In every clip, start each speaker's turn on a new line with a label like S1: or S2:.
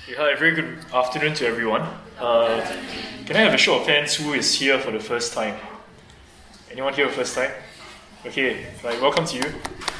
S1: Hi, very good afternoon to everyone. Can I have a show of hands who is here for the first time? Anyone here for the first time? Okay, welcome to you. Alright.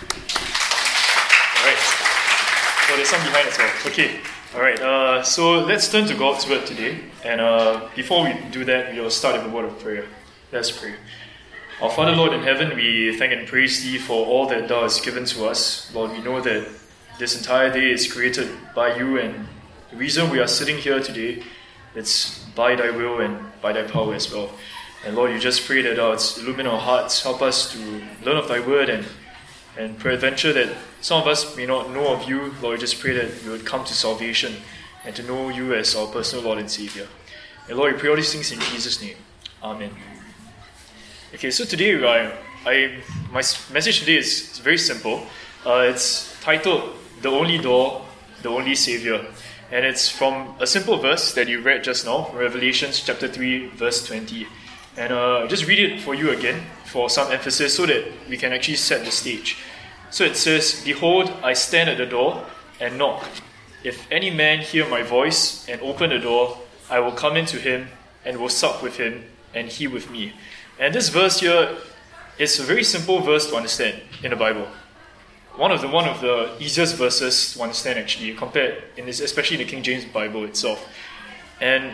S1: Oh, there's some behind as well. Okay, alright. So let's turn to God's Word today. And before we do that, we will start with a word of prayer. Let's pray. Our Father, Lord in heaven, we thank and praise Thee for all that Thou hast given to us. Lord, we know that this entire day is created by You, and the reason we are sitting here today, it's by Thy will and by Thy power as well. And Lord, you just pray that Thou illumine our hearts, help us to learn of Thy Word, and peradventure that some of us may not know of You. Lord, we just pray that we would come to salvation and to know You as our personal Lord and Savior. And Lord, we pray all these things in Jesus' name. Amen. Okay, so today, my message today is very simple. It's titled, The Only Door, The Only Savior. And it's from a simple verse that you read just now, Revelation chapter 3, verse 20. And I'll just read it for you again for some emphasis so that we can actually set the stage. So it says, Behold, I stand at the door and knock. If any man hear my voice and open the door, I will come into him and will sup with him and he with me. And this verse here is a very simple verse to understand in the Bible. One of the easiest verses to understand actually, especially in the King James Bible itself. And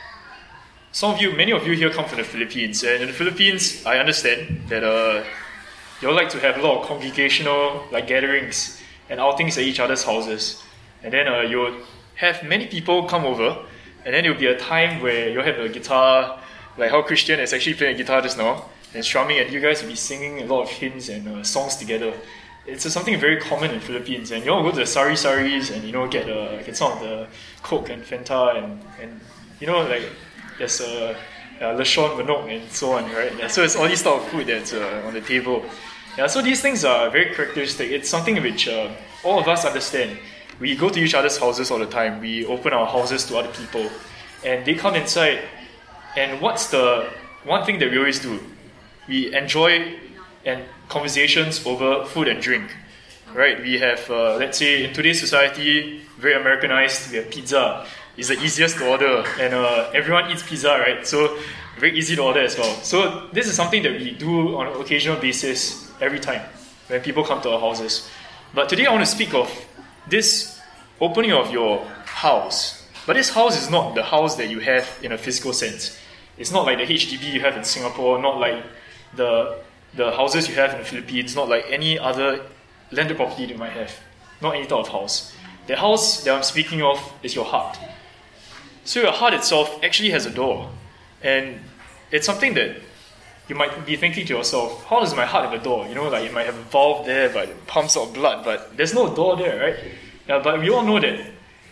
S1: many of you here come from the Philippines, and in the Philippines, I understand that you all like to have a lot of congregational gatherings and outings at each other's houses, and then you would have many people come over, and then there will be a time where you'll have a guitar, like how Christian is actually playing a guitar just now and strumming, and you guys will be singing a lot of hymns and songs together. It's something very common in Philippines, and you all go to the sari-saris and get some of the Coke and Fanta and there's lechon, manok and so on, right? Yeah, so it's all these type of food that's on the table. Yeah, so these things are very characteristic. It's something which all of us understand. We go to each other's houses all the time. We open our houses to other people, and they come inside. And what's the one thing that we always do? We enjoy conversations over food and drink, right? We have, let's say, in today's society, very Americanized, we have pizza. It's the easiest to order, and everyone eats pizza, right? So, very easy to order as well. So, this is something that we do on an occasional basis every time when people come to our houses. But today I want to speak of this opening of your house. But this house is not the house that you have in a physical sense. It's not like the HDB you have in Singapore, not like the houses you have in the Philippines, not like any other landed property you might have, not any type of house. The house that I'm speaking of is your heart. So your heart itself actually has a door, and it's something that you might be thinking to yourself, how does my heart have a door? It might have a valve there, but it pumps out blood, but there's no door there, right? Yeah, but we all know that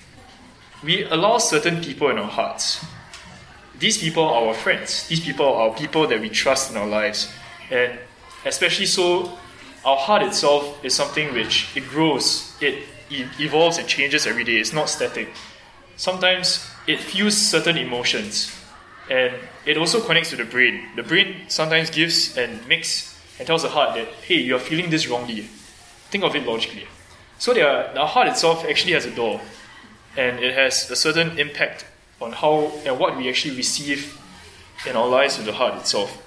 S1: we allow certain people in our hearts. These people are our friends. These people are people that we trust in our lives. And especially so, our heart itself is something which it grows, it evolves and changes every day. It's not static. Sometimes it feels certain emotions, and it also connects to the brain. The brain sometimes gives and makes and tells the heart that, hey, you're feeling this wrongly. Think of it logically. So our heart itself actually has a door, and it has a certain impact on how and what we actually receive in our lives with the heart itself.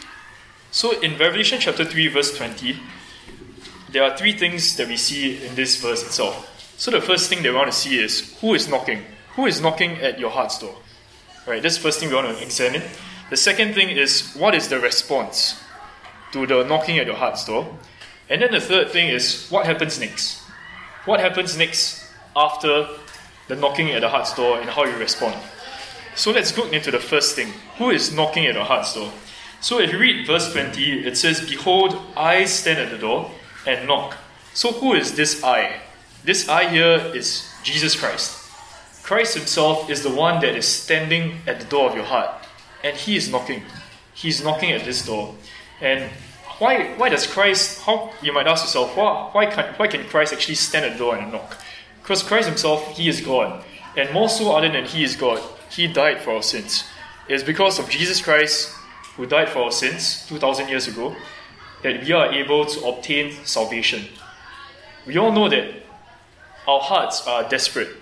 S1: So in Revelation chapter 3, verse 20, there are three things that we see in this verse itself. So the first thing that we want to see is, who is knocking? Who is knocking at your heart's door? Right, that's the first thing we want to examine. The second thing is, what is the response to the knocking at your heart's door? And then the third thing is, what happens next? What happens next after the knocking at the heart's door and how you respond? So let's look into the first thing. Who is knocking at your heart's door? So if you read verse 20, it says, Behold, I stand at the door and knock. So who is this I? This I here is Jesus Christ. Christ himself is the one that is standing at the door of your heart. And he is knocking. He's knocking at this door. And why does Christ, you might ask yourself, why can Christ actually stand at the door and knock? Because Christ himself, he is God. And more so other than he is God, he died for our sins. It is because of Jesus Christ, who died for our sins 2,000 years ago, that we are able to obtain salvation. We all know that our hearts are desperate.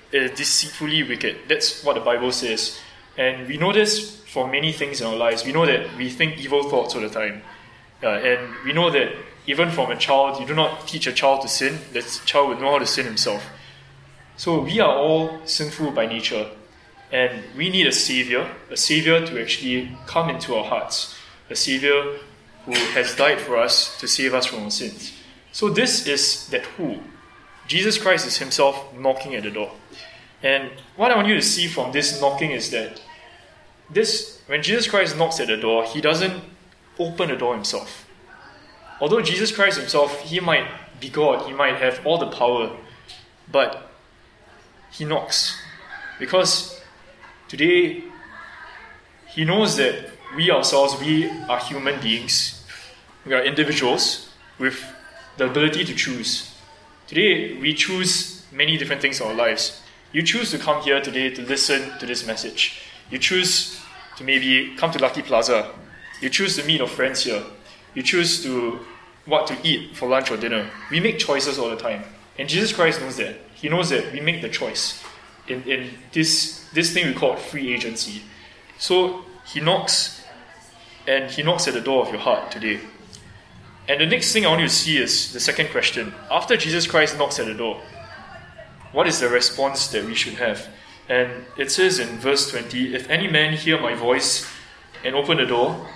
S1: deceitfully wicked. That's what the Bible says. And we know this for many things in our lives. We know that we think evil thoughts all the time. And we know that even from a child, you do not teach a child to sin. The child would know how to sin himself. So we are all sinful by nature. And we need a Savior to actually come into our hearts. A Savior who has died for us to save us from our sins. So this is that who. Jesus Christ is himself knocking at the door. And what I want you to see from this knocking is that when Jesus Christ knocks at the door, he doesn't open the door himself. Although Jesus Christ himself, he might be God, he might have all the power, but he knocks. Because today, he knows that we ourselves, we are human beings. We are individuals with the ability to choose. Today, we choose many different things in our lives. You choose to come here today to listen to this message. You choose to maybe come to Lucky Plaza. You choose to meet your friends here. You choose what to eat for lunch or dinner. We make choices all the time. And Jesus Christ knows that. He knows that we make the choice in this thing we call free agency. So he knocks, and he knocks at the door of your heart today. And the next thing I want you to see is the second question. After Jesus Christ knocks at the door, what is the response that we should have? And it says in verse 20, "If any man hear my voice and open the door,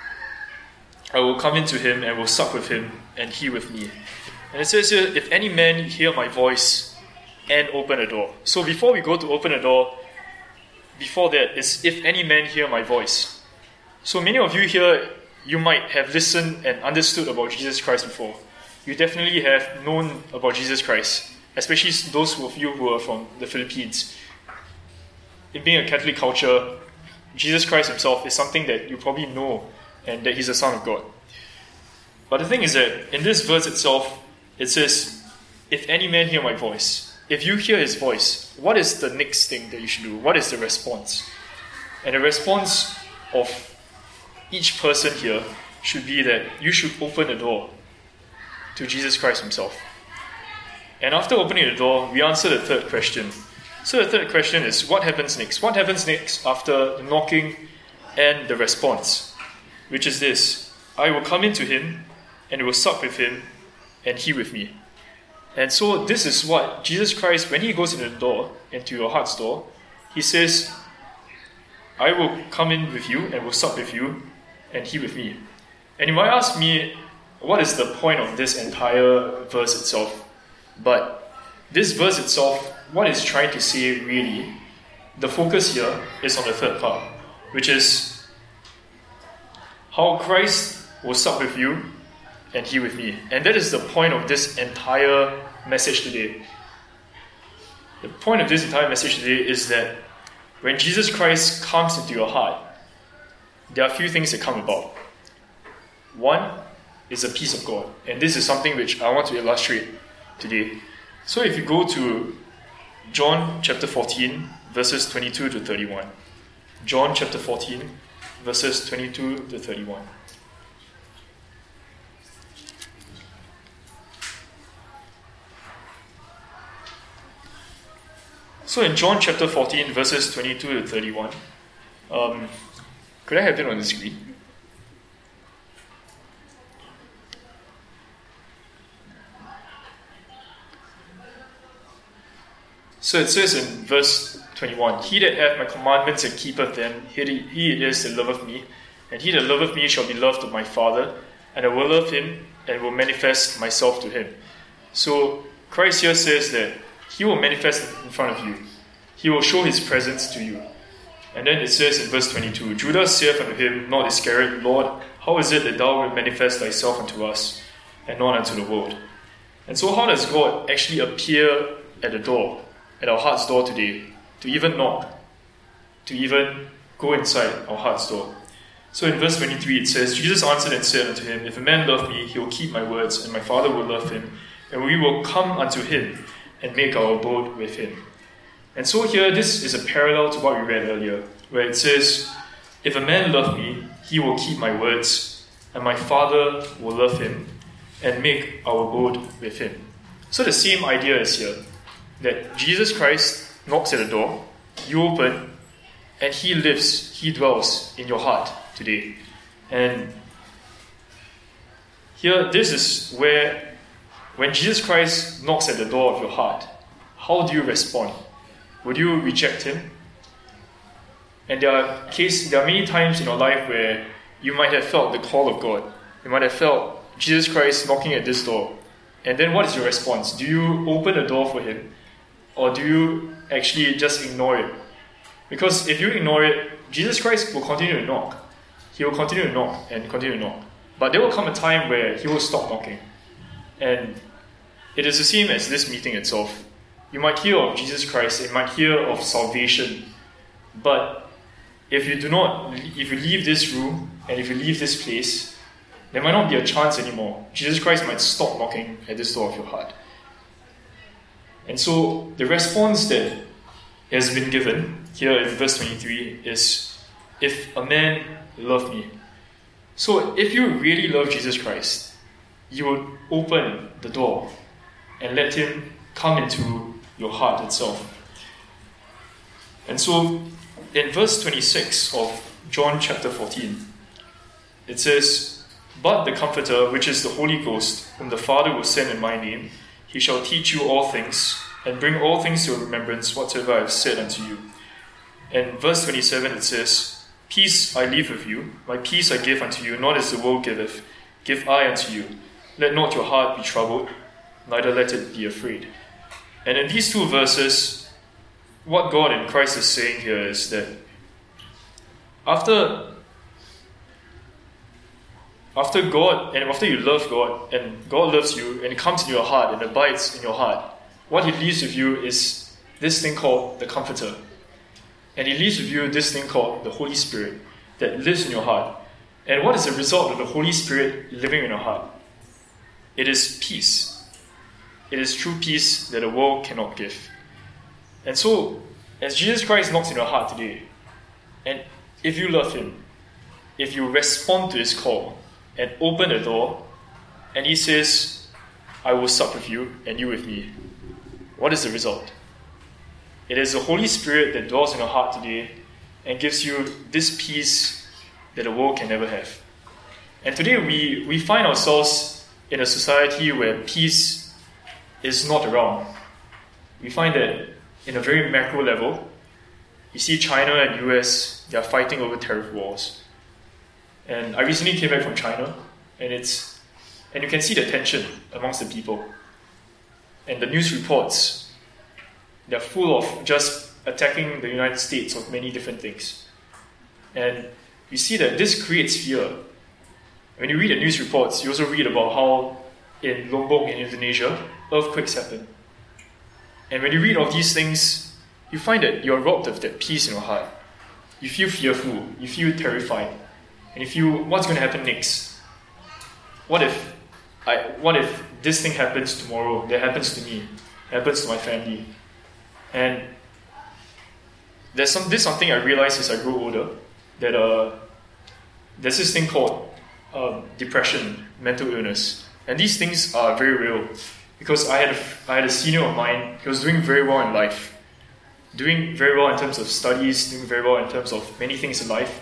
S1: I will come into him and will sup with him, and he with me." And it says here, "If any man hear my voice and open the door." So before we go to open the door, before that is, "If any man hear my voice." So many of you here, you might have listened and understood about Jesus Christ before. You definitely have known about Jesus Christ, especially those of you who are from the Philippines. In being a Catholic culture, Jesus Christ himself is something that you probably know, and that he's the Son of God. But the thing is that in this verse itself, it says, "If any man hear my voice." If you hear his voice, what is the next thing that you should do? What is the response? And the response of each person here should be that you should open the door to Jesus Christ himself. And after opening the door, we answer the third question. So the third question is, what happens next? What happens next after the knocking and the response? Which is this: "I will come into him, and will sup with him, and he with me." And so this is what Jesus Christ, when he goes into the door, into your heart's door, he says, "I will come in with you, and will sup with you, and he with me." And you might ask me, what is the point of this entire verse itself? But this verse itself, what it's trying to say really, the focus here is on the third part, which is how Christ will sup with you and he with me. And that is the point of this entire message today. The point of this entire message today is that when Jesus Christ comes into your heart, there are a few things that come about. One is the peace of God. And this is something which I want to illustrate today. So if you go to John chapter 14, verses 22 to 31. John chapter 14, verses 22 to 31. So in John chapter 14, verses 22 to 31, could I have it on the screen? So it says in verse 21, "He that hath my commandments and keepeth them, he it is that loveth me, and he that loveth me shall be loved of my Father, and I will love him, and will manifest myself to him." So Christ here says that he will manifest in front of you. He will show his presence to you. And then it says in verse 22, "Judas saith unto him, not Iscariot, Lord, how is it that thou wilt manifest thyself unto us, and not unto the world?" And so how does God actually appear at the door, at our heart's door today, to even knock, to even go inside our heart's door? So in verse 23 it says, "Jesus answered and said unto him, If a man love me, he will keep my words, and my Father will love him, and we will come unto him, and make our abode with him." And so here, this is a parallel to what we read earlier, where it says, "If a man love me, he will keep my words, and my Father will love him, and make our abode with him." So the same idea is here, that Jesus Christ knocks at the door, you open, and He lives, He dwells in your heart today. And here, this is where, when Jesus Christ knocks at the door of your heart, how do you respond? Would you reject Him? And there are many times in your life where you might have felt the call of God. You might have felt Jesus Christ knocking at this door. And then what is your response? Do you open the door for Him? Or do you actually just ignore it? Because if you ignore it, Jesus Christ will continue to knock. He will continue to knock and continue to knock. But there will come a time where He will stop knocking. And it is the same as this meeting itself. You might hear of Jesus Christ, you might hear of salvation, but if you leave this room and if you leave this place, there might not be a chance anymore. Jesus Christ might stop knocking at this door of your heart. And so the response that has been given here in verse 23 is, if a man love me. So if you really love Jesus Christ, you would open the door and let Him come into your heart itself. And so in verse 26 of John chapter 14, it says, "But the Comforter, which is the Holy Ghost, whom the Father will send in my name, He shall teach you all things, and bring all things to your remembrance whatsoever I have said unto you." And verse 27 it says, "Peace I leave with you, my peace I give unto you, not as the world giveth, give I unto you. Let not your heart be troubled, neither let it be afraid." And in these two verses, what God in Christ is saying here is that after God, and after you love God, and God loves you, and it comes into your heart and abides in your heart, what He leaves with you is this thing called the Comforter. And He leaves with you this thing called the Holy Spirit that lives in your heart. And what is the result of the Holy Spirit living in your heart? It is peace. It is true peace that the world cannot give. And so, as Jesus Christ knocks in your heart today, and if you love Him, if you respond to His call and open the door, and He says, "I will sup with you and you with me," what is the result? It is the Holy Spirit that dwells in your heart today and gives you this peace that the world can never have. And today we find ourselves in a society where peace is not around. We find that in a very macro level, you see China and US, they are fighting over tariff wars. And I recently came back from China, and you can see the tension amongst the people. And the news reports, they're full of just attacking the United States of many different things. And you see that this creates fear. When you read the news reports, you also read about how in Lombok in Indonesia, earthquakes happen. And when you read all these things, you find that you're robbed of that peace in your heart. You feel fearful, you feel terrified, and you feel, what's going to happen next? What if this thing happens tomorrow, that happens to me, happens to my family? And this is something I realized as I grew older, that there's this thing called depression, mental illness. And these things are very real, because I had a senior of mine. He was doing very well in life, doing very well in terms of studies, doing very well in terms of many things in life.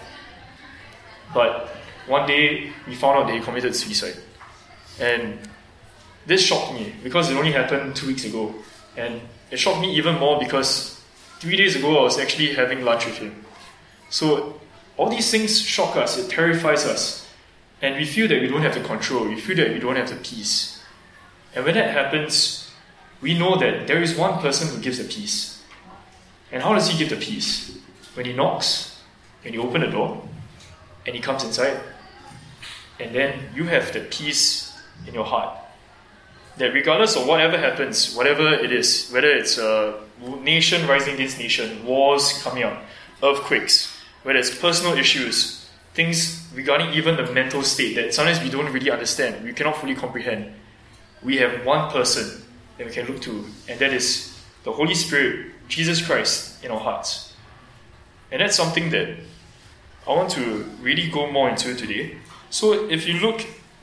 S1: But one day we found out that he committed suicide, and this shocked me because it only happened 2 weeks ago, and it shocked me even more because 3 days ago I was actually having lunch with him. So all these things shock us, it terrifies us. And we feel that we don't have the control, we feel that we don't have the peace. And when that happens, we know that there is one person who gives the peace. And how does He give the peace? When He knocks, when you open the door, and He comes inside, and then you have the peace in your heart. That regardless of whatever happens, whatever it is, whether it's a nation rising against nation, wars coming up, earthquakes, whether it's personal issues, things regarding even the mental state that sometimes we don't really understand, we cannot fully comprehend. We have one person that we can look to, and that is the Holy Spirit, Jesus Christ, in our hearts. And that's something that I want to really go more into today. So if you look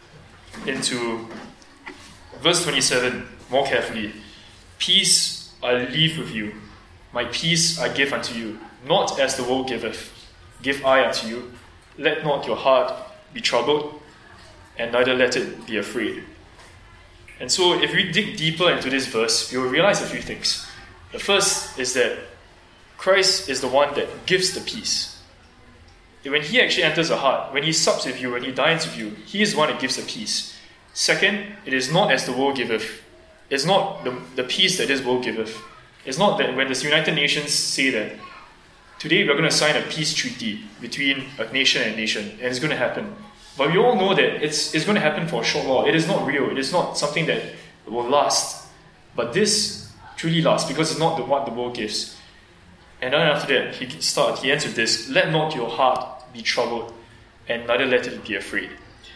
S1: into verse 27 more carefully, "Peace I leave with you, My peace I give unto you, not as the world giveth, give I unto you. Let not your heart be troubled, and neither let it be afraid. And so if we dig deeper into this verse, we will realize a few things. The first is that Christ is the one that gives the peace. When he actually enters the heart, when he sups with you, when he dines with you, he is the one that gives the peace. Second, it is not as the world giveth. It's not the peace that this world giveth. It's not that when the United Nations say that today we're going to sign a peace treaty between a nation and a nation, and it's going to happen. But we all know that it's going to happen for a short while. It is not real. It is not something that will last. But this truly lasts because it's not what the world gives. And then after that, he ends with this: let not your heart be troubled, and neither let it be afraid.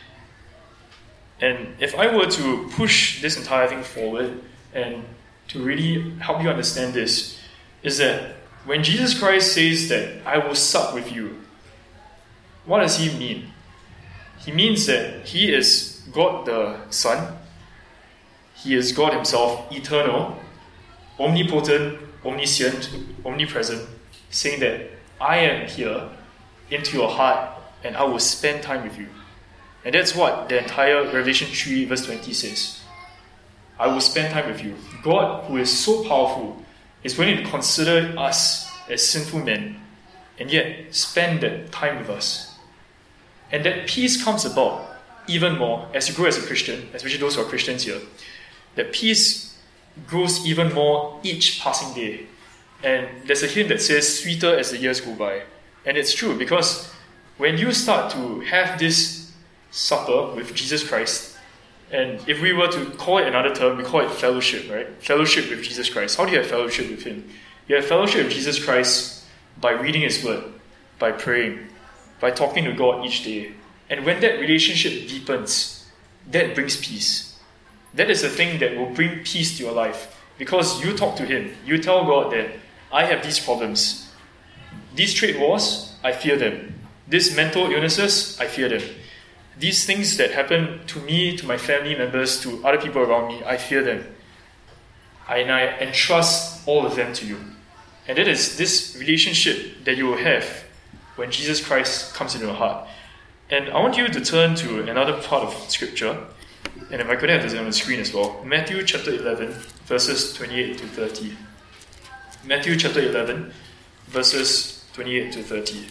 S1: And if I were to push this entire thing forward and to really help you understand this, is that when Jesus Christ says that I will sup with you, what does he mean? He means that he is God the Son. He is God himself, eternal, omnipotent, omniscient, omnipresent, saying that I am here into your heart and I will spend time with you. And that's what the entire Revelation 3 verse 20 says. I will spend time with you. God, who is so powerful, is willing to consider us as sinful men and yet spend that time with us. And that peace comes about even more as you grow as a Christian, especially those who are Christians here. That peace grows even more each passing day. And there's a hymn that says, sweeter as the years go by. And it's true, because when you start to have this supper with Jesus Christ, and if we were to call it another term, we call it fellowship, right? Fellowship with Jesus Christ. How do you have fellowship with him? You have fellowship with Jesus Christ by reading his word, by praying, by talking to God each day. And when that relationship deepens, that brings peace. That is the thing that will bring peace to your life. Because you talk to him, you tell God that I have these problems. These trade wars, I fear them. These mental illnesses, I fear them. These things that happen to me, to my family members, to other people around me, I fear them. And I entrust all of them to you. And that is this relationship that you will have when Jesus Christ comes into your heart. And I want you to turn to another part of Scripture. And if I could have this on the screen as well. Matthew chapter 11, verses 28 to 30. Matthew chapter 11, verses 28 to 30.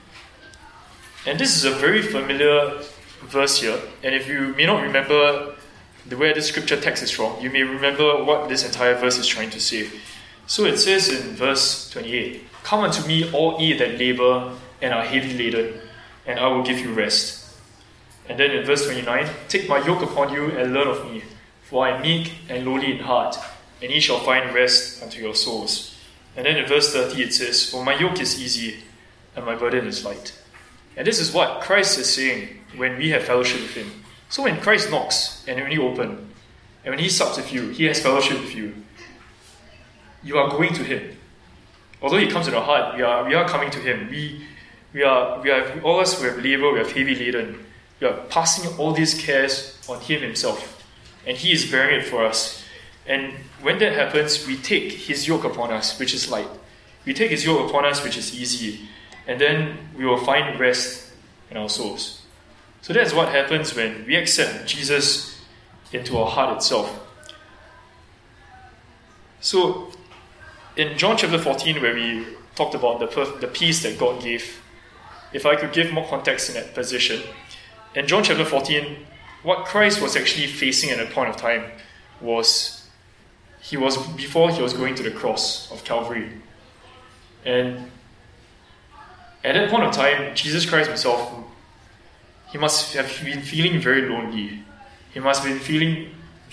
S1: And this is a very familiar verse here. And if you may not remember where this scripture text is from, you may remember what this entire verse is trying to say. So it says in verse 28, come unto me all ye that labor and are heavy laden, and I will give you rest. And then in verse 29, take my yoke upon you and learn of me, for I am meek and lowly in heart, and ye shall find rest unto your souls. And then in verse 30 it says, for my yoke is easy and my burden is light. And this is what Christ is saying when we have fellowship with him. So when Christ knocks and when you open, and when he sups with you, he has fellowship with you, you are going to him. Although he comes in our heart, we are coming to him. We are all of us who have labor, we have heavy laden. We are passing all these cares on him himself. And he is bearing it for us. And when that happens, we take his yoke upon us, which is light. We take his yoke upon us, which is easy. And then we will find rest in our souls. So that's what happens when we accept Jesus into our heart itself. So in John chapter 14, where we talked about the peace that God gave, if I could give more context in that position, in John chapter 14, what Christ was actually facing at a point of time was before he was going to the cross of Calvary. And at that point of time, Jesus Christ himself, he must have been feeling very lonely. He must have been feeling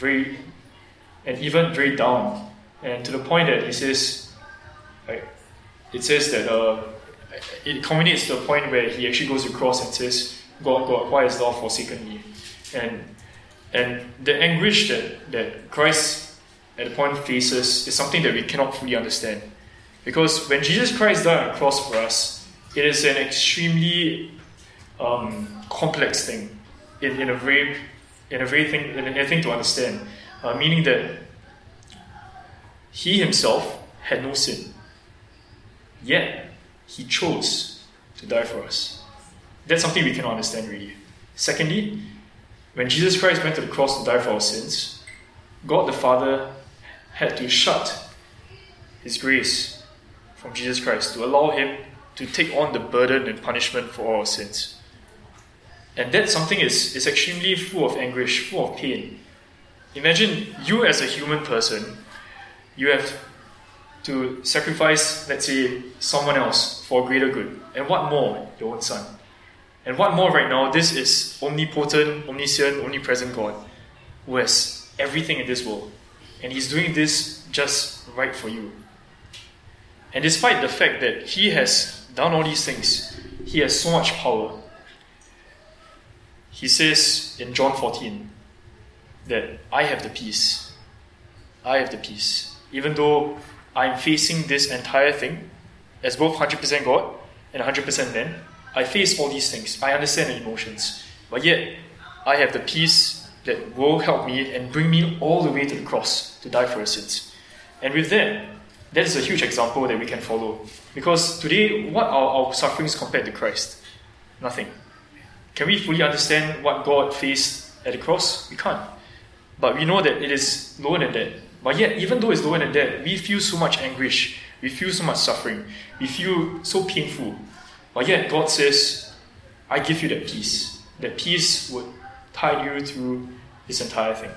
S1: even very down. And to the point that he says, it says that it culminates to the point where he actually goes to the cross and says, God, God, why hast thou forsaken me? And the anguish that Christ at the point faces is something that we cannot fully understand. Because when Jesus Christ died on the cross for us, it is an extremely complex thing in a thing to understand. Meaning that he himself had no sin. yet he chose to die for us. That's something we cannot understand really. Secondly, when Jesus Christ went to the cross to die for our sins, God the Father had to shut his grace from Jesus Christ to allow him to take on the burden and punishment for all our sins. And that something is extremely full of anguish, full of pain. Imagine you as a human person, you have to sacrifice, let's say, someone else for a greater good. And what more? Your own son. And what more right now? This is omnipotent, omniscient, omnipresent God who has everything in this world. And he's doing this just right for you. And despite the fact that he has done all these things, he has so much power. He says in John 14 that I have the peace. I have the peace. Even though I'm facing this entire thing as both 100% God and 100% man, I face all these things. I understand the emotions. But yet, I have the peace that will help me and bring me all the way to the cross to die for our sins. And with that is a huge example that we can follow. Because today, what are our sufferings compared to Christ? Nothing. Can we fully understand what God faced at the cross? We can't. But we know that it is lower than that. But yet, even though it's lower than that, we feel so much anguish. We feel so much suffering. We feel so painful. But yet, God says, I give you that peace. That peace would tide you through this entire thing.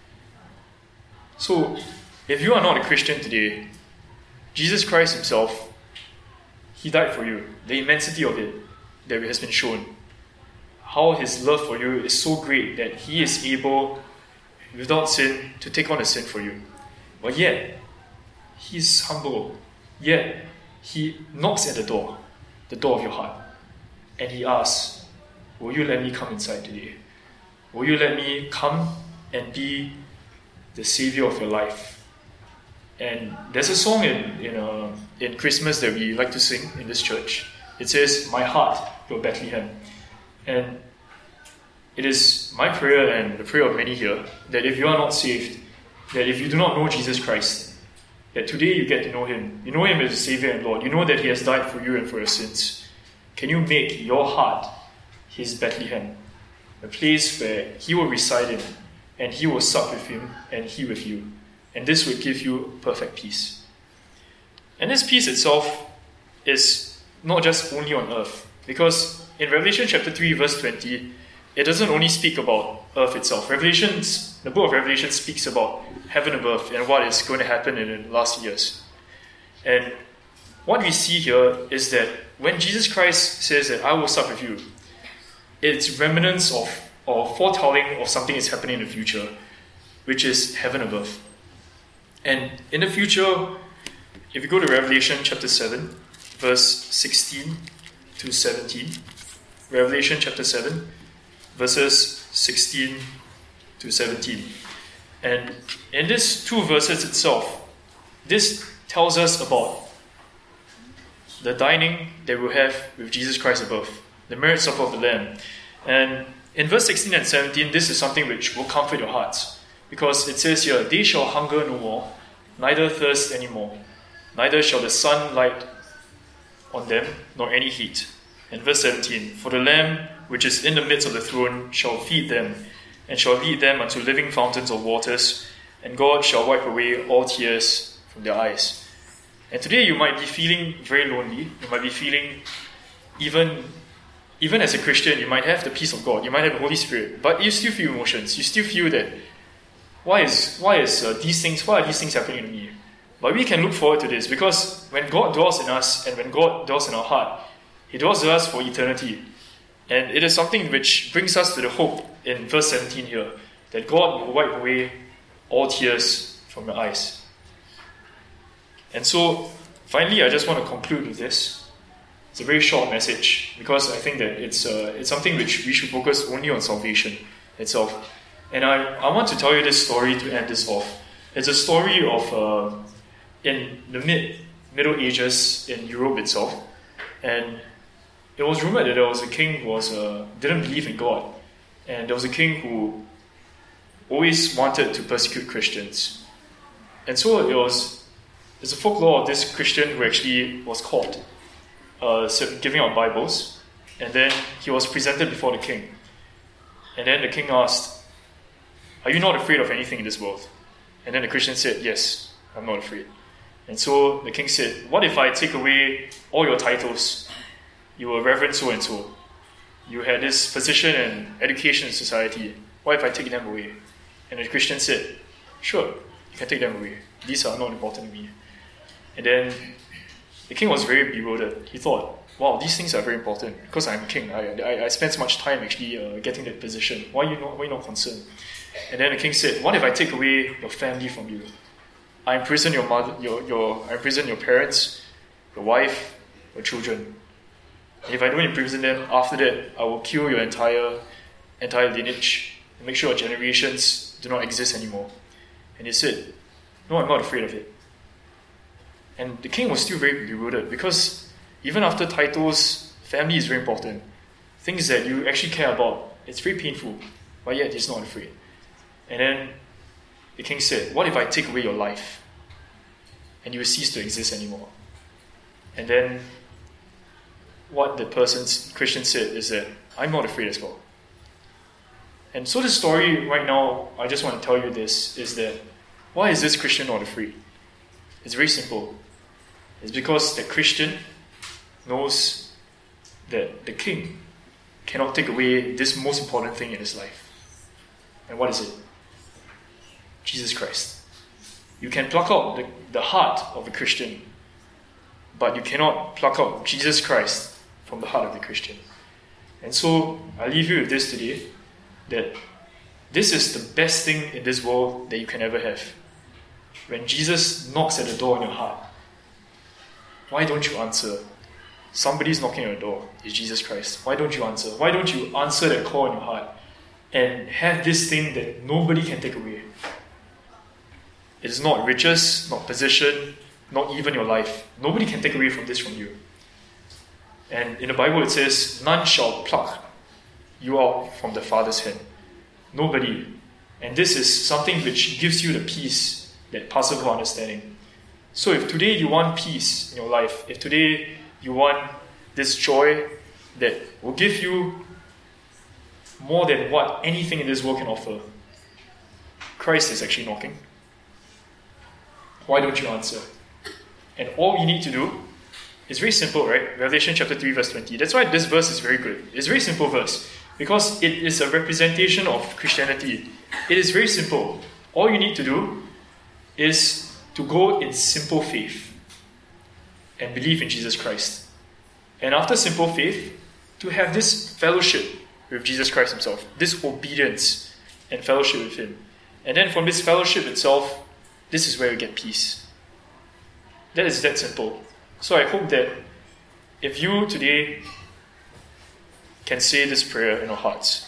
S1: So, if you are not a Christian today, Jesus Christ himself, he died for you. The immensity of it that has been shown. How his love for you is so great that he is able, without sin, to take on a sin for you. But yet, he's humble. Yet, he knocks at the door of your heart. And he asks, will you let me come inside today? Will you let me come and be the savior of your life? And there's a song in Christmas that we like to sing in this church. It says, my heart, your Bethlehem. And it is my prayer and the prayer of many here that if you are not saved, that if you do not know Jesus Christ, that today you get to know him. You know him as a Savior and Lord. You know that he has died for you and for your sins. Can you make your heart his Bethlehem? A place where he will reside in, and he will sup with him, and he with you. And this will give you perfect peace. And this peace itself is not just only on earth. Because in Revelation chapter 3, verse 20, it doesn't only speak about earth itself. The book of Revelation speaks about heaven above and what is going to happen in the last years. And what we see here is that when Jesus Christ says that I will sup with you, it's remnants of or foretelling of something is happening in the future, which is heaven above. And in the future, if you go to Revelation chapter 7, verse 16 to 17, Revelation chapter 7, verses 16 to 17. And in these two verses itself, this tells us about the dining that we'll have with Jesus Christ above, the marriage supper of the Lamb. And in verse 16 and 17, this is something which will comfort your hearts. Because it says here, they shall hunger no more, neither thirst any more, neither shall the sun light on them, nor any heat. And verse 17, for the Lamb which is in the midst of the throne shall feed them, and shall lead them unto living fountains of waters, and God shall wipe away all tears from their eyes. And today you might be feeling very lonely. You might be feeling, even as a Christian, you might have the peace of God. You might have the Holy Spirit, but you still feel emotions. You still feel that, why are these things happening to me? But we can look forward to this, because when God dwells in us, and when God dwells in our heart, he dwells with us for eternity. And it is something which brings us to the hope in verse 17 here, that God will wipe away all tears from your eyes. And so, finally, I just want to conclude with this. It's a very short message, because I think that it's something which we should focus only on salvation itself. And I want to tell you this story to end this off. It's a story of in the Middle Ages in Europe itself. And it was rumored that there was a king who didn't believe in God. And there was a king who always wanted to persecute Christians. And so it was There's a folklore of this Christian who actually was caught giving out Bibles, and then he was presented before the king. And then the king asked, "Are you not afraid of anything in this world?" And then the Christian said, "Yes, I'm not afraid." And so the king said, "What if I take away all your titles? You were Reverend so-and-so. You had this position and education in society. What if I take them away?" And the Christian said, "Sure, you can take them away. These are not important to me." And then the king was very bewildered. He thought, wow, these things are very important because I'm king. I spend so much time actually getting that position. Why are you not concerned? And then the king said, "What if I take away your family from you? I imprison your mother, I imprison your parents, your wife, your children. And if I don't imprison them, after that, I will kill your entire lineage and make sure your generations do not exist anymore." And he said, "No, I'm not afraid of it." And the king was still very bewildered because even after titles, family is very important. Things that you actually care about, it's very painful, but yet he's not afraid. And then the king said, "What if I take away your life and you will cease to exist anymore?" And then what the Christian said is that, "I'm not afraid as well." And so the story right now, I just want to tell you this, is that why is this Christian not afraid? It's very simple. It's because the Christian knows that the king cannot take away this most important thing in his life. And what is it? Jesus Christ. You can pluck out the heart of a Christian, but you cannot pluck out Jesus Christ from the heart of the Christian. And so I leave you with this today, that this is the best thing in this world that you can ever have. When Jesus knocks at the door in your heart, why don't you answer? Somebody's knocking at your door. It's Jesus Christ. Why don't you answer? Why don't you answer that call in your heart and have this thing that nobody can take away? It is not riches, not position, not even your life. Nobody can take away from this from you. And in the Bible it says, "None shall pluck you out from the Father's hand." Nobody. And this is something which gives you the peace that passes all understanding. So if today you want peace in your life, if today you want this joy that will give you more than what anything in this world can offer, Christ is actually knocking. Why don't you answer? And all you need to do is very simple, right? Revelation chapter 3 verse 20. That's why this verse is very good. It's a very simple verse because it is a representation of Christianity. It is very simple. All you need to do is to go in simple faith and believe in Jesus Christ. And after simple faith, to have this fellowship with Jesus Christ himself, this obedience and fellowship with him. And then from this fellowship itself, this is where you get peace. That is that simple. So I hope that if you today can say this prayer in your hearts,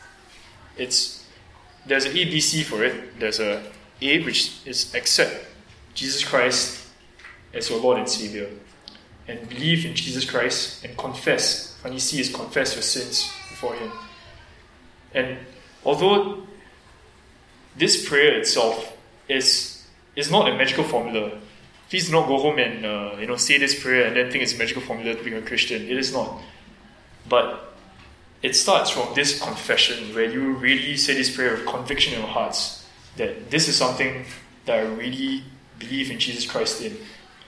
S1: there's an ABC for it. There's a A, which is accept Jesus Christ as your Lord and Savior, and believe in Jesus Christ and confess. When you see is confess your sins before him. And although this prayer itself is not a magical formula, please do not go home and say this prayer and then think it's a magical formula to become a Christian. It is not. But it starts from this confession where you really say this prayer with conviction in your hearts that this is something that I really believe in Jesus Christ in.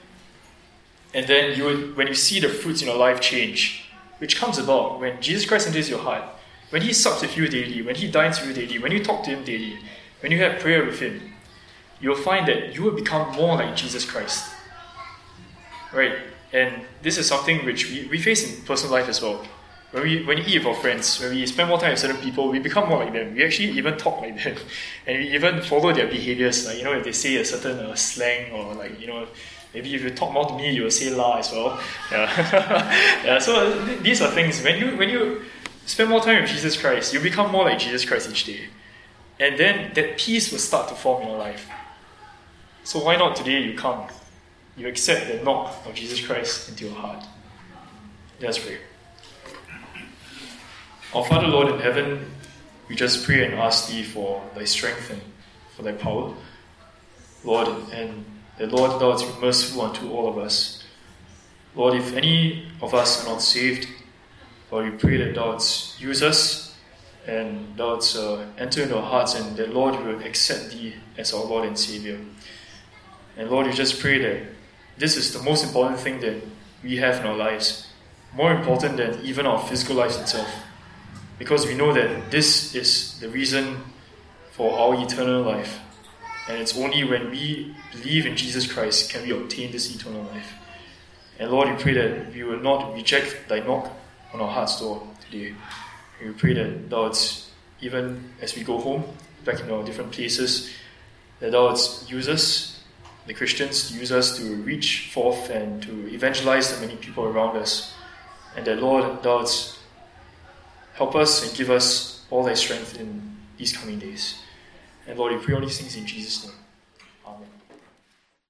S1: And then when you see the fruits in your life change, which comes about when Jesus Christ enters your heart, when he sups with you daily, when he dines with you daily, when you talk to him daily, when you have prayer with him, you'll find that you will become more like Jesus Christ. Right? And this is something which we face in personal life as well. When you eat with our friends, when we spend more time with certain people, we become more like them. We actually even talk like them. And we even follow their behaviors. Like, if they say a certain slang or maybe if you talk more to me, you will say la as well. Yeah. Yeah, so these are things. When you spend more time with Jesus Christ, you become more like Jesus Christ each day. And then that peace will start to form in your life. So why not today you come? You accept the knock of Jesus Christ into your heart. Let's pray. Our Father, Lord in heaven, we just pray and ask Thee for Thy strength and for Thy power, Lord, and that Lord, thou art merciful unto all of us. Lord, if any of us are not saved, Lord, we pray that thou wouldst use us and thou wouldst enter into our hearts, and that, Lord, we will accept thee as our Lord and Savior. And Lord, we just pray that this is the most important thing that we have in our lives, more important than even our physical lives itself, because we know that this is the reason for our eternal life, and it's only when we believe in Jesus Christ can we obtain this eternal life. And Lord, we pray that we will not reject thy knock on our heart's door today. We pray that thou wouldst, even as we go home, back in our different places, that thou wouldst use us, the Christians, use us to reach forth and to evangelize the many people around us. And that, Lord, thou wouldst help us and give us all thy strength in these coming days. And Lord, we pray all these things in Jesus' name. Amen.